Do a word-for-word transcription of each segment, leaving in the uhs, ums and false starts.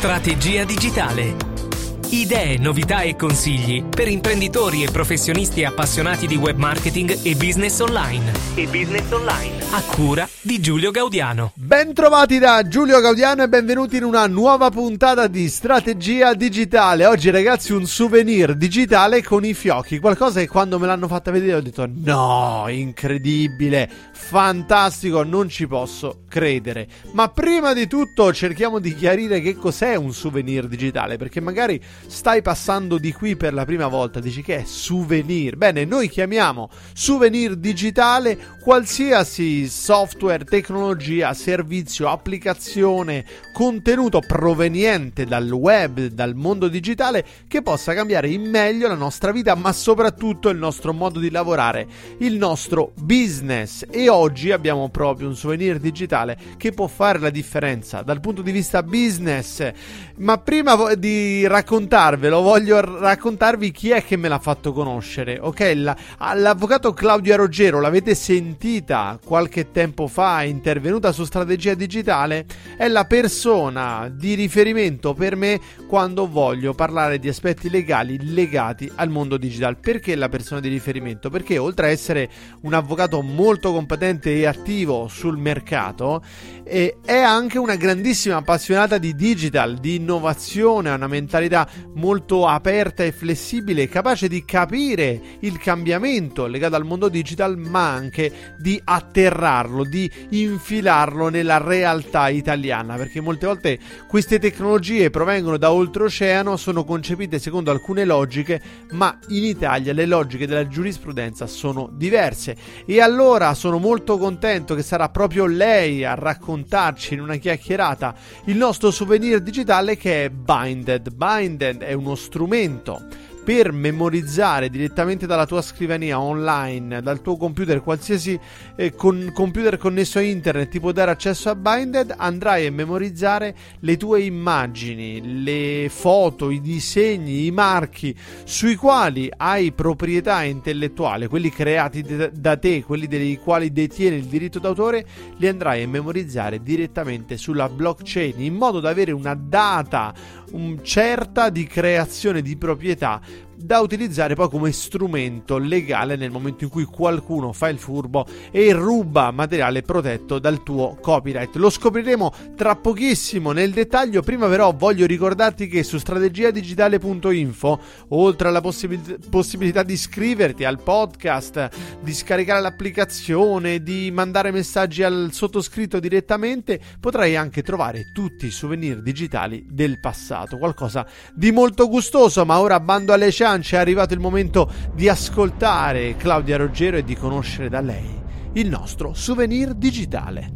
Strategia digitale. Idee, novità e consigli per imprenditori e professionisti appassionati di web marketing e business online. E business online. A cura di Giulio Gaudiano. Bentrovati da Giulio Gaudiano e benvenuti in una nuova puntata di Strategia digitale. Oggi ragazzi un souvenir digitale con i fiocchi. Qualcosa che quando me l'hanno fatta vedere ho detto no, incredibile, fantastico, non ci posso credere. Ma prima di tutto cerchiamo di chiarire che cos'è un souvenir digitale, perché magari stai passando di qui per la prima volta, dici che è souvenir. Bene, noi chiamiamo souvenir digitale qualsiasi software, tecnologia, servizio, applicazione, contenuto proveniente dal web, dal mondo digitale, che possa cambiare in meglio la nostra vita, ma soprattutto il nostro modo di lavorare, il nostro business. E oggi abbiamo proprio un souvenir digitale che può fare la differenza dal punto di vista business. Ma prima di raccontarvelo, voglio raccontarvi chi è che me l'ha fatto conoscere. Ok, la, l'avvocato Claudia Roggero, l'avete sentita qualche tempo fa, è intervenuta su Strategia Digitale, è la persona di riferimento per me quando voglio parlare di aspetti legali legati al mondo digitale. Perché la persona di riferimento? Perché oltre a essere un avvocato molto competente e attivo sul mercato, eh, è anche una grandissima appassionata di digital, di innovazione, ha una mentalità molto aperta e flessibile, capace di capire il cambiamento legato al mondo digital, ma anche di atterrarlo, di infilarlo nella realtà italiana, perché molte volte queste tecnologie provengono da oltreoceano, sono concepite secondo alcune logiche, ma in Italia le logiche della giurisprudenza sono diverse. E allora sono molto contento che sarà proprio lei a raccontarci in una chiacchierata il nostro souvenir digitale, che è Binded. Binded è uno strumento per memorizzare direttamente dalla tua scrivania online, dal tuo computer, qualsiasi eh, con computer connesso a internet ti può dare accesso a Binded. Andrai a memorizzare le tue immagini, le foto, i disegni, i marchi sui quali hai proprietà intellettuale, quelli creati de- da te, quelli dei quali detieni il diritto d'autore, li andrai a memorizzare direttamente sulla blockchain, in modo da avere una data un certa di creazione di proprietà da utilizzare poi come strumento legale nel momento in cui qualcuno fa il furbo e ruba materiale protetto dal tuo copyright. Lo scopriremo tra pochissimo nel dettaglio. Prima però voglio ricordarti che su strategia digitale punto info, oltre alla possibil- possibilità di iscriverti al podcast, di scaricare l'applicazione, di mandare messaggi al sottoscritto direttamente, potrai anche trovare tutti i souvenir digitali del passato, qualcosa di molto gustoso. Ma ora bando alle ciance, è arrivato il momento di ascoltare Claudia Roggero e di conoscere da lei il nostro souvenir digitale.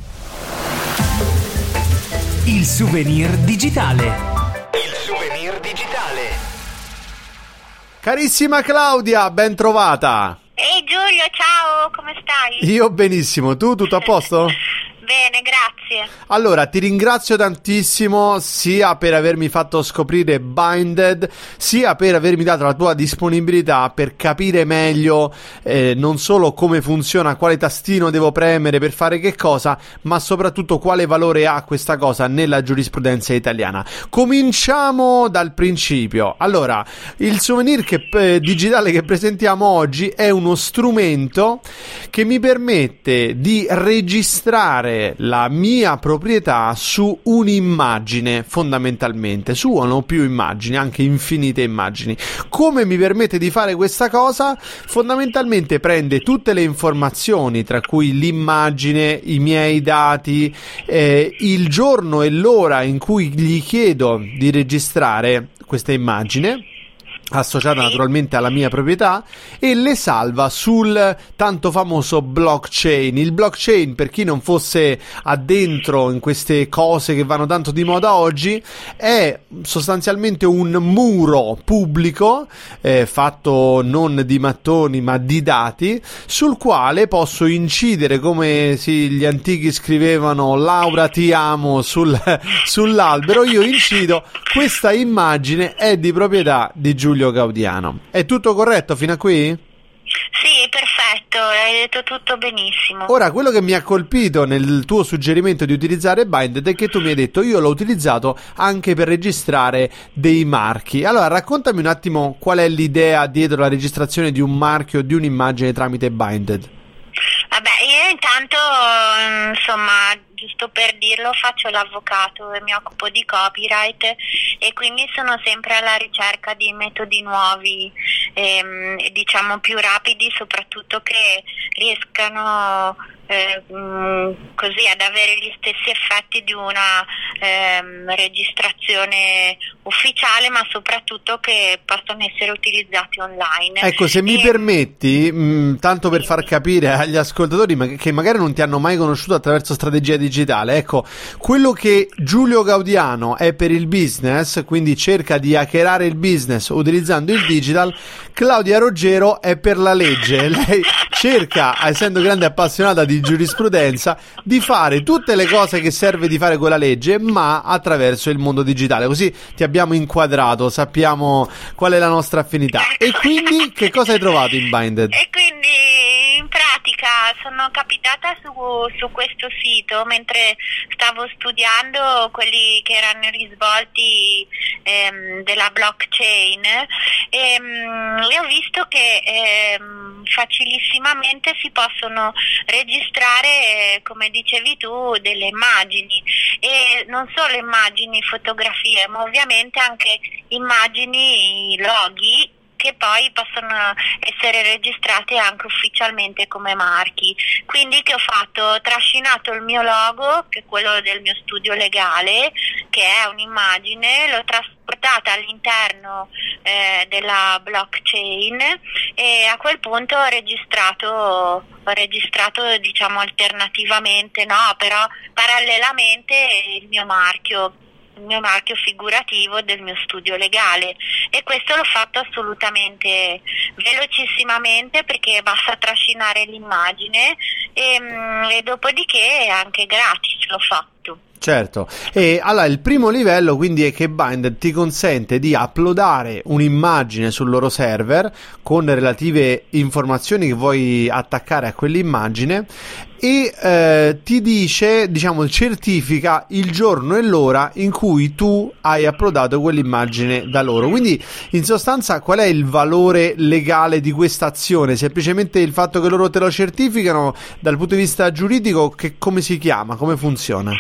Il souvenir digitale. Il souvenir digitale. Carissima Claudia, ben trovata. Ehi Giulio, ciao, come stai? Io benissimo, tu tutto a posto? Bene, grazie. Allora, ti ringrazio tantissimo sia per avermi fatto scoprire Binded, sia per avermi dato la tua disponibilità per capire meglio eh, non solo come funziona, quale tastino devo premere per fare che cosa, ma soprattutto quale valore ha questa cosa nella giurisprudenza italiana. Cominciamo dal principio. Allora, il souvenir che, eh, digitale che presentiamo oggi è uno strumento che mi permette di registrare la mia proprietà su un'immagine, fondamentalmente su una o più immagini, anche infinite immagini. Come mi permette di fare questa cosa? Fondamentalmente prende tutte le informazioni, tra cui l'immagine, i miei dati, eh, il giorno e l'ora in cui gli chiedo di registrare questa immagine, associata naturalmente alla mia proprietà, e le salva sul tanto famoso blockchain. Il blockchain, per chi non fosse addentro in queste cose che vanno tanto di moda oggi, è sostanzialmente un muro pubblico eh, fatto non di mattoni ma di dati, sul quale posso incidere, come sì, gli antichi scrivevano Laura ti amo sul, sull'albero. Io incido, questa immagine è di proprietà di Giulio Gaudiano. È tutto corretto fino a qui? Sì, perfetto. tutto, hai detto tutto benissimo. Ora, quello che mi ha colpito nel tuo suggerimento di utilizzare Binded è che tu mi hai detto: io l'ho utilizzato anche per registrare dei marchi. Allora, raccontami un attimo qual è l'idea dietro la registrazione di un marchio o di un'immagine tramite Binded. Vabbè, io intanto, insomma, giusto per dirlo, faccio l'avvocato e mi occupo di copyright e quindi sono sempre alla ricerca di metodi nuovi, ehm, diciamo più rapidi, soprattutto che riescano eh, mh, così ad avere gli stessi effetti di una ehm, registrazione ufficiale, ma soprattutto che possono essere utilizzati online. Ecco, se mi e... permetti, mh, tanto per far capire agli ascoltatori ma che magari non ti hanno mai conosciuto attraverso strategia digitale, ecco, quello che Giulio Gaudiano è per il business, quindi cerca di hackerare il business utilizzando il digital, Claudia Roggero è per la legge. Lei cerca, essendo grande appassionata di giurisprudenza, di fare tutte le cose che serve di fare con la legge, ma attraverso il mondo digitale. Così ti abbiamo inquadrato, sappiamo qual è la nostra affinità. E quindi che cosa hai trovato in Binded? E quindi in pratica sono capitata su, su questo sito mentre stavo studiando quelli che erano i risvolti ehm, della blockchain e, um, e ho visto che ehm, facilissimamente si possono registrare, eh, come dicevi tu, delle immagini, e non solo immagini, fotografie, ma ovviamente anche immagini, loghi, che poi possono essere registrati anche ufficialmente come marchi. Quindi che ho fatto? Ho trascinato il mio logo, che è quello del mio studio legale, che è un'immagine, l'ho trasportata all'interno eh, della blockchain e a quel punto ho registrato, ho registrato diciamo alternativamente, no, però parallelamente il mio marchio. il mio marchio figurativo del mio studio legale, e questo l'ho fatto assolutamente velocissimamente perché basta trascinare l'immagine e, e dopodiché è anche gratis, l'ho fatto. Certo, e allora il primo livello quindi è che Binded ti consente di uploadare un'immagine sul loro server con relative informazioni che vuoi attaccare a quell'immagine e eh, ti dice, diciamo, certifica il giorno e l'ora in cui tu hai uploadato quell'immagine da loro. Quindi in sostanza qual è il valore legale di questa azione? Semplicemente il fatto che loro te lo certificano? Dal punto di vista giuridico, che come si chiama? Come funziona?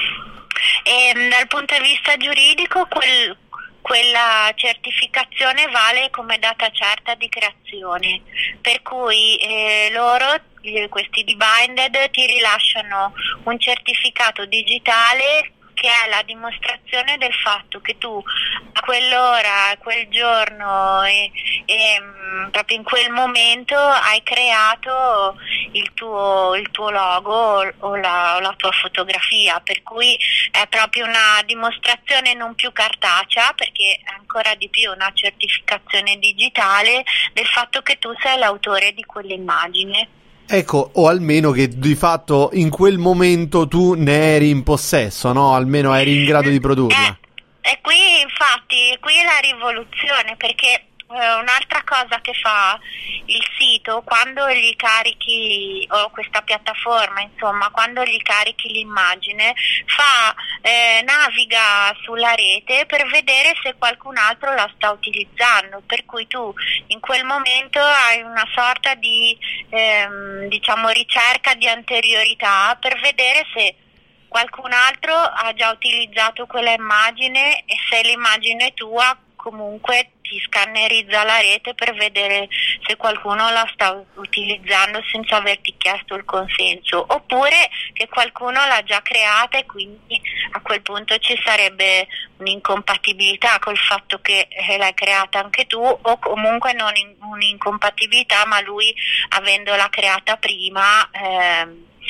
E dal punto di vista giuridico quel, quella certificazione vale come data certa di creazione, per cui eh, loro, questi di Binded, ti rilasciano un certificato digitale che è la dimostrazione del fatto che tu a quell'ora, a quel giorno e, e mh, proprio in quel momento hai creato il tuo, il tuo logo o la, o la tua fotografia, per cui è proprio una dimostrazione non più cartacea, perché è ancora di più una certificazione digitale del fatto che tu sei l'autore di quell'immagine. Ecco, o almeno che di fatto in quel momento tu ne eri in possesso, no? Almeno eri in grado di produrla. E, e qui infatti, qui è la rivoluzione, perché eh, un'altra cosa che fa il sito quando gli carichi, o questa piattaforma insomma, quando gli carichi l'immagine, fa eh, naviga sulla rete per vedere se qualcun altro la sta utilizzando, per cui tu in quel momento hai una sorta di ehm, diciamo ricerca di anteriorità per vedere se qualcun altro ha già utilizzato quella immagine, e se l'immagine è tua comunque ti scannerizza la rete per vedere se qualcuno la sta utilizzando senza averti chiesto il consenso, oppure che qualcuno l'ha già creata e quindi a quel punto ci sarebbe un'incompatibilità col fatto che l'hai creata anche tu, o comunque non in, un'incompatibilità, ma lui avendola creata prima ehm,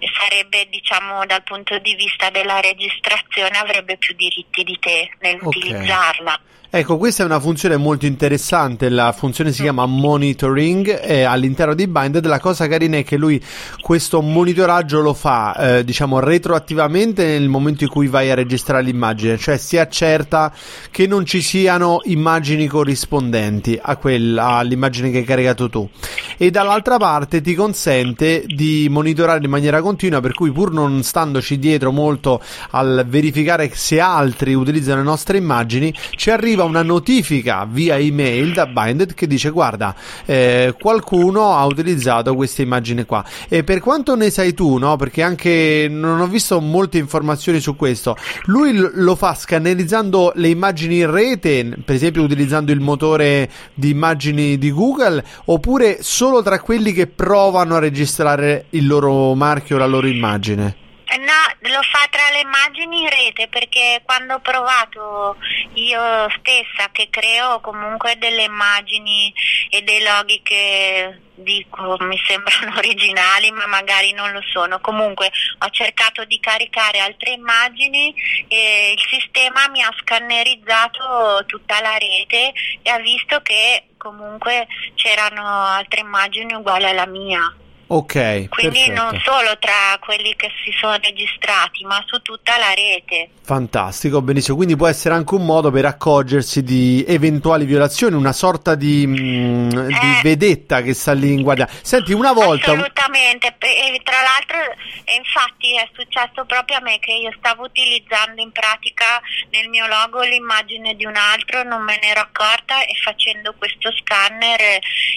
sarebbe, diciamo, dal punto di vista della registrazione, avrebbe più diritti di te nell'utilizzarla. Okay. Ecco, questa è una funzione molto interessante, la funzione si chiama monitoring e all'interno di Binded la cosa carina è che lui questo monitoraggio lo fa eh, diciamo retroattivamente nel momento in cui vai a registrare l'immagine, cioè si accerta che non ci siano immagini corrispondenti a quella, all'immagine che hai caricato tu, e dall'altra parte ti consente di monitorare in maniera continua, per cui pur non standoci dietro molto al verificare se altri utilizzano le nostre immagini, ci arriva una notifica via email da Binded che dice guarda eh, qualcuno ha utilizzato queste immagini qua. E per quanto ne sai tu, no, perché anche non ho visto molte informazioni su questo, lui l- lo fa scannerizzando le immagini in rete, per esempio utilizzando il motore di immagini di Google, oppure solo tra quelli che provano a registrare il loro marchio, la loro immagine? No, lo fa tra le immagini in rete, perché quando ho provato io stessa che creo comunque delle immagini e dei loghi che dico mi sembrano originali ma magari non lo sono, comunque ho cercato di caricare altre immagini e il sistema mi ha scannerizzato tutta la rete e ha visto che comunque c'erano altre immagini uguali alla mia. Ok, quindi perfetto. Non solo tra quelli che si sono registrati, ma su tutta la rete. Fantastico, benissimo. Quindi può essere anche un modo per accorgersi di eventuali violazioni, una sorta di, mh, di eh, vedetta che sta lì in guardia. Senti, una volta... Assolutamente, e tra l'altro e infatti è successo proprio a me che io stavo utilizzando in pratica nel mio logo l'immagine di un altro, non me ne ero accorta e facendo questo scanner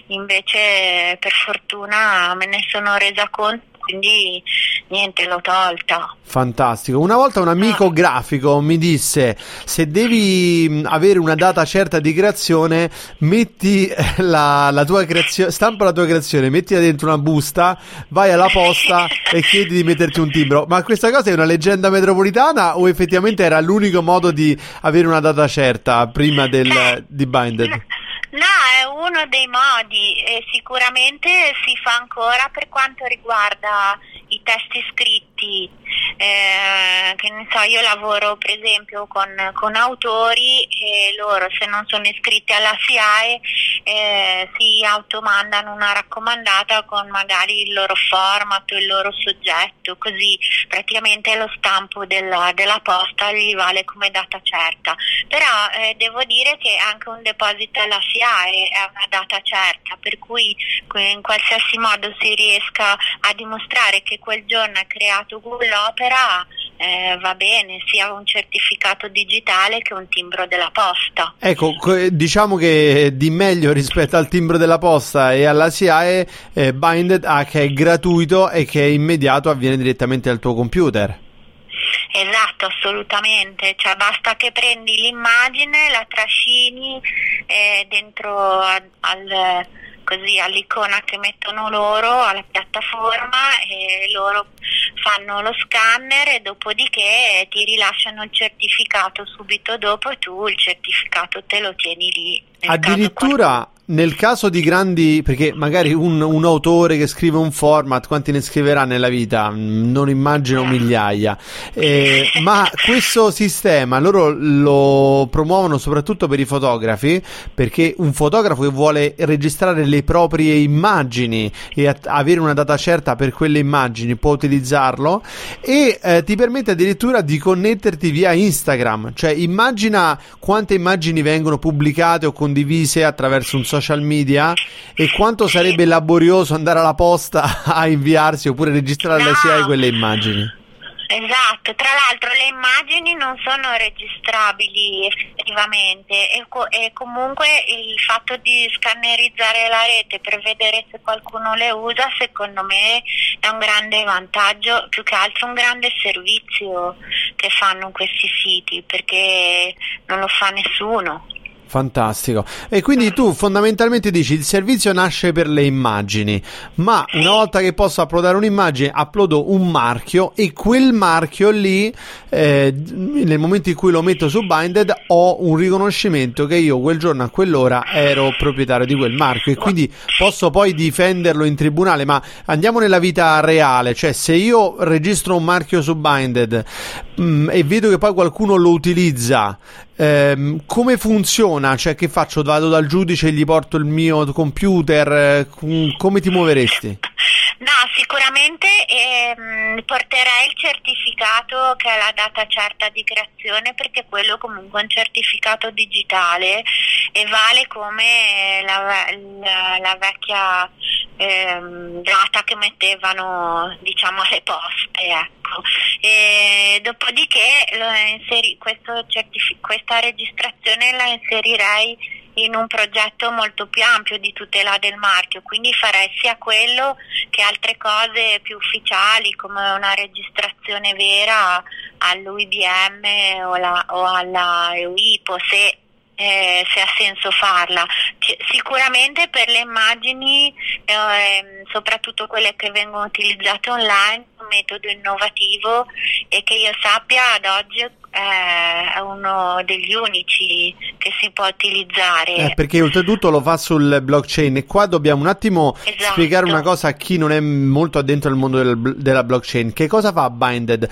invece per fortuna me ne sono resa conto, quindi niente, l'ho tolta. Fantastico. Una volta un amico grafico mi disse: se devi avere una data certa di creazione, metti la, la tua creazione, stampa la tua creazione, mettila dentro una busta, vai alla posta e chiedi di metterti un timbro. Ma questa cosa è una leggenda metropolitana o effettivamente era l'unico modo di avere una data certa prima del, Beh, di Binded? No, è uno dei modi e sicuramente si fa ancora per quanto riguarda i testi scritti, eh, che ne so, io lavoro per esempio con, con autori e loro se non sono iscritti alla S I A E eh, si automandano una raccomandata con magari il loro format, il loro soggetto, così praticamente lo stampo della, della posta gli vale come data certa, però eh, devo dire che anche un deposito alla S I A E è una data certa, per cui in qualsiasi modo si riesca a dimostrare che quel giorno è creato quell'opera, eh, va bene, sia un certificato digitale che un timbro della posta. Ecco, diciamo che di meglio rispetto al timbro della posta e alla S I A E, eh, Binded ha che è gratuito e che è immediato, avviene direttamente dal tuo computer. Esatto, assolutamente, cioè basta che prendi l'immagine, la trascini eh, dentro a, al, così all'icona che mettono loro, alla piattaforma, e loro fanno lo scanner e dopodiché ti rilasciano il certificato subito dopo e tu il certificato te lo tieni lì. Addirittura nel caso di grandi, perché magari un, un autore che scrive un format, quanti ne scriverà nella vita? Non immagino migliaia, eh, ma questo sistema loro lo promuovono soprattutto per i fotografi, perché un fotografo che vuole registrare le proprie immagini e at- avere una data certa per quelle immagini può utilizzarlo, e eh, ti permette addirittura di connetterti via Instagram, cioè immagina quante immagini vengono pubblicate o condivise attraverso un social media e quanto sarebbe laborioso andare alla posta a inviarsi oppure registrare alle S I A E quelle immagini. Esatto, tra l'altro le immagini non sono registrabili effettivamente e, co- e comunque il fatto di scannerizzare la rete per vedere se qualcuno le usa, secondo me è un grande vantaggio, più che altro un grande servizio che fanno questi siti, perché non lo fa nessuno. Fantastico. E quindi tu fondamentalmente dici il servizio nasce per le immagini, ma una volta che posso uploadare un'immagine uploado un marchio e quel marchio lì eh, nel momento in cui lo metto su Binded ho un riconoscimento che io quel giorno a quell'ora ero proprietario di quel marchio e quindi posso poi difenderlo in tribunale. Ma andiamo nella vita reale, cioè se io registro un marchio su Binded mh, e vedo che poi qualcuno lo utilizza, ehm, come funziona? Cioè, che faccio? Vado dal giudice e gli porto il mio computer? Come ti muoveresti? No, sicuramente ehm, porterei il certificato che è la data certa di creazione, perché quello comunque è un certificato digitale e vale come la, la, la vecchia ehm, data che mettevano, diciamo, alle poste, ecco. E dopodiché lo inseri, questo certific- questa registrazione la inserirei in un progetto molto più ampio di tutela del marchio, quindi farei sia quello che altre cose più ufficiali come una registrazione vera all'U I B M o, la, o alla E U I P O, se, eh, se ha senso farla. C- sicuramente per le immagini, eh, soprattutto quelle che vengono utilizzate online, un metodo innovativo e che io sappia ad oggi è uno degli unici che si può utilizzare, eh, perché oltretutto lo fa sul blockchain. E qua dobbiamo un attimo esatto. spiegare una cosa a chi non è molto addentro al mondo del, della blockchain. Che cosa fa Binded?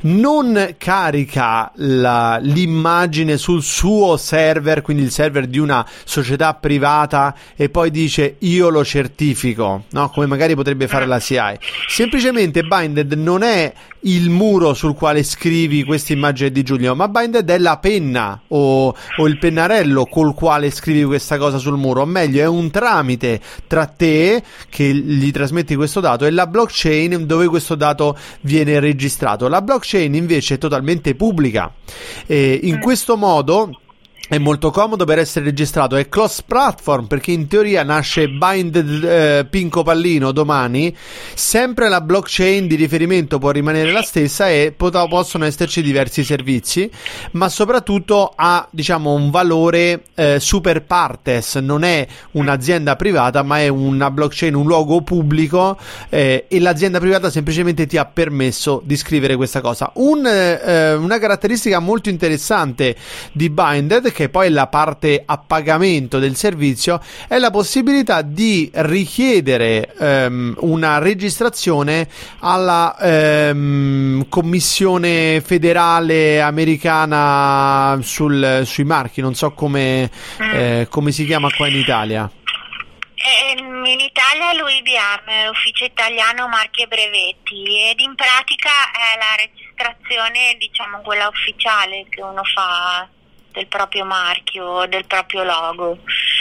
Non carica la, l'immagine sul suo server, quindi il server di una società privata, e poi dice io lo certifico, no? Come magari potrebbe fare la C I. Semplicemente Binded non è il muro sul quale scrivi questa immagine di Giulio, ma Binded è la penna o, o il pennarello col quale scrivi questa cosa sul muro, o meglio è un tramite tra te che gli trasmetti questo dato e la blockchain dove questo dato viene registrato. La blockchain invece è totalmente pubblica e in questo modo è molto comodo per essere registrato, è cross platform perché in teoria nasce Binded eh, Pinco Pallino domani, sempre la blockchain di riferimento può rimanere la stessa e pot- possono esserci diversi servizi, ma soprattutto ha, diciamo, un valore eh, super partes, non è un'azienda privata ma è una blockchain, un luogo pubblico eh, e l'azienda privata semplicemente ti ha permesso di scrivere questa cosa. Un, eh, una caratteristica molto interessante di Binded, che poi è la parte a pagamento del servizio, è la possibilità di richiedere ehm, una registrazione alla ehm, Commissione federale americana sul, sui marchi, non so come, eh, come si chiama qua in Italia. In Italia l'U I B M, l'Ufficio Italiano Marchi e Brevetti, ed in pratica è la registrazione, diciamo, quella ufficiale che uno fa del proprio marchio, del proprio logo.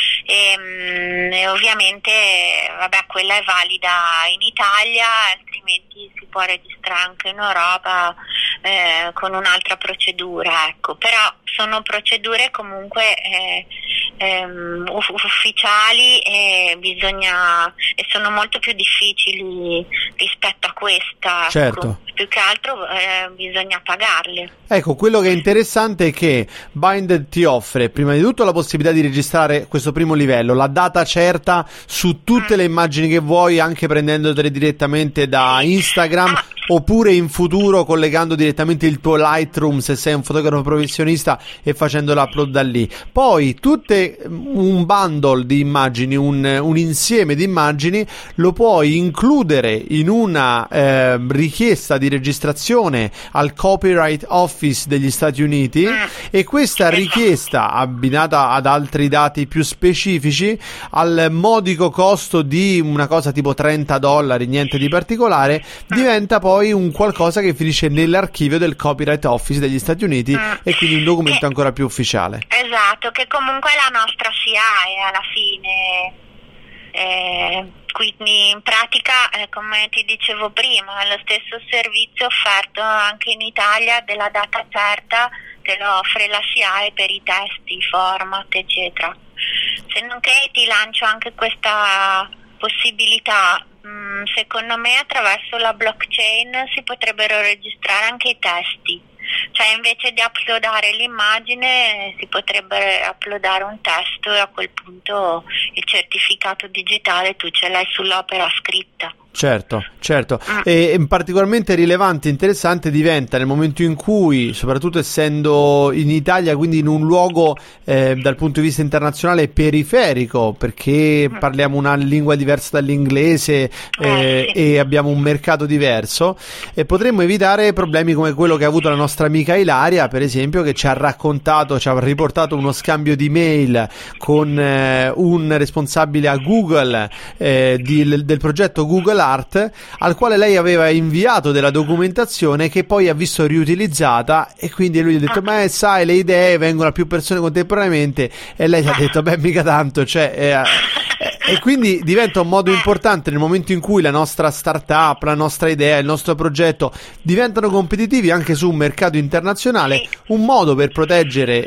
E, e ovviamente vabbè, quella è valida in Italia, altrimenti si può registrare anche in Europa eh, con un'altra procedura, ecco. Però sono procedure comunque eh, ehm, ufficiali e bisogna e sono molto più difficili rispetto a questa, certo. Ecco. Più che altro eh, bisogna pagarle. Ecco, quello che è interessante è che Binded ti offre prima di tutto la possibilità di registrare questo primo livello, la data certa su tutte mm. le immagini che vuoi, anche prendendole direttamente da Instagram ah. oppure in futuro collegando direttamente il tuo Lightroom se sei un fotografo professionista e facendo l'upload da lì. Poi tutte un bundle di immagini, un, un insieme di immagini lo puoi includere in una eh, richiesta di registrazione al Copyright Office degli Stati Uniti mm. e questa richiesta, abbinata ad altri dati più specifici, al modico costo di una cosa tipo trenta dollari, niente di particolare, diventa poi un qualcosa che finisce nell'archivio del Copyright Office degli Stati Uniti mm. e quindi un documento che, ancora più ufficiale. Esatto, che comunque è la nostra C I alla fine. Eh, quindi in pratica, eh, come ti dicevo prima, è lo stesso servizio offerto anche in Italia della data certa, te lo offre la C I per i testi, format, eccetera. Se non che ti lancio anche questa possibilità, mh, secondo me attraverso la blockchain si potrebbero registrare anche i testi. Cioè invece di uploadare l'immagine si potrebbe uploadare un testo e a quel punto il certificato digitale tu ce l'hai sull'opera scritta. Certo, certo. E particolarmente rilevante e interessante diventa nel momento in cui, soprattutto essendo in Italia, quindi in un luogo eh, dal punto di vista internazionale periferico, perché parliamo una lingua diversa dall'inglese eh, eh, sì. e abbiamo un mercato diverso, e potremmo evitare problemi come quello che ha avuto la nostra amica Ilaria, per esempio, che ci ha raccontato, ci ha riportato uno scambio di mail con eh, un responsabile a Google eh, di, del progetto Google Art, al quale lei aveva inviato della documentazione che poi ha visto riutilizzata, e quindi lui gli ha detto ma sai, le idee vengono a più persone contemporaneamente, e lei ha detto beh mica tanto, cioè eh, e quindi diventa un modo importante nel momento in cui la nostra startup, la nostra idea, il nostro progetto diventano competitivi anche su un mercato internazionale, un modo per proteggere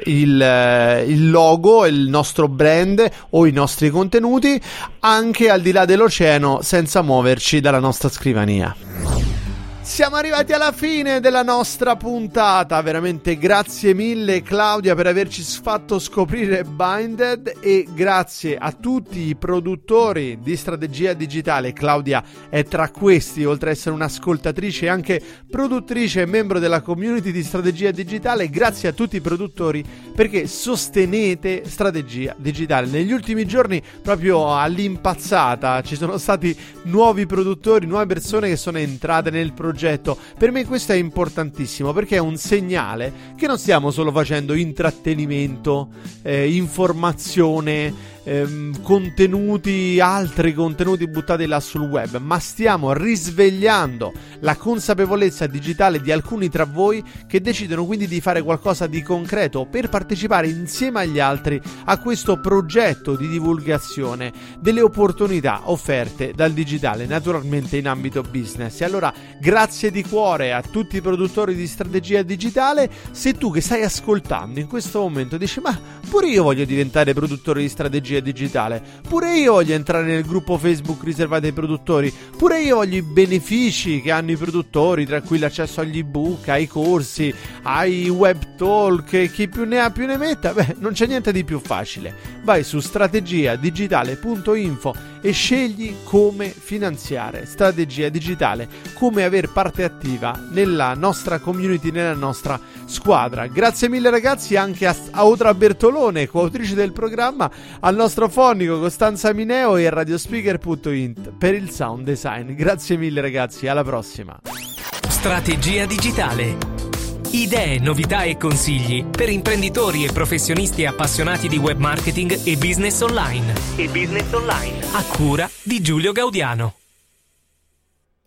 il, il logo, il nostro brand o i nostri contenuti anche al di là dell'oceano, senza muoverci dalla nostra scrivania. Siamo arrivati alla fine della nostra puntata, veramente grazie mille Claudia per averci fatto scoprire Binded, e grazie a tutti i produttori di strategia digitale. Claudia è tra questi, oltre ad essere un'ascoltatrice, anche produttrice e membro della community di strategia digitale. Grazie a tutti i produttori perché sostenete strategia digitale. Negli ultimi giorni, proprio all'impazzata, ci sono stati nuovi produttori, nuove persone che sono entrate nel progetto. Per me questo è importantissimo, perché è un segnale che non stiamo solo facendo intrattenimento, eh, informazione, ehm, contenuti, altri contenuti buttati là sul web, ma stiamo risvegliando la consapevolezza digitale di alcuni tra voi che decidono quindi di fare qualcosa di concreto per partecipare insieme agli altri a questo progetto di divulgazione delle opportunità offerte dal digitale, naturalmente in ambito business. E allora grazie di cuore a tutti i produttori di strategia digitale. Se tu che stai ascoltando in questo momento dici ma pure io voglio diventare produttore di strategia digitale, pure io voglio entrare nel gruppo Facebook riservato ai produttori, pure io voglio i benefici che hanno i produttori, tra cui l'accesso agli ebook, ai corsi, ai web talk, e chi più ne ha più ne metta, beh, non c'è niente di più facile. Vai su strategia digitale punto info e scegli come finanziare strategia digitale, come avere parte attiva nella nostra community, nella nostra squadra. Grazie mille ragazzi anche a, a Otra Bertolone, coautrice del programma, al nostro fonico Costanza Mineo e a radiospeaker punto it per il sound design. Grazie mille ragazzi, alla prossima. Strategia digitale. Idee, novità e consigli per imprenditori e professionisti appassionati di web marketing e business online. E business online. A cura di Giulio Gaudiano.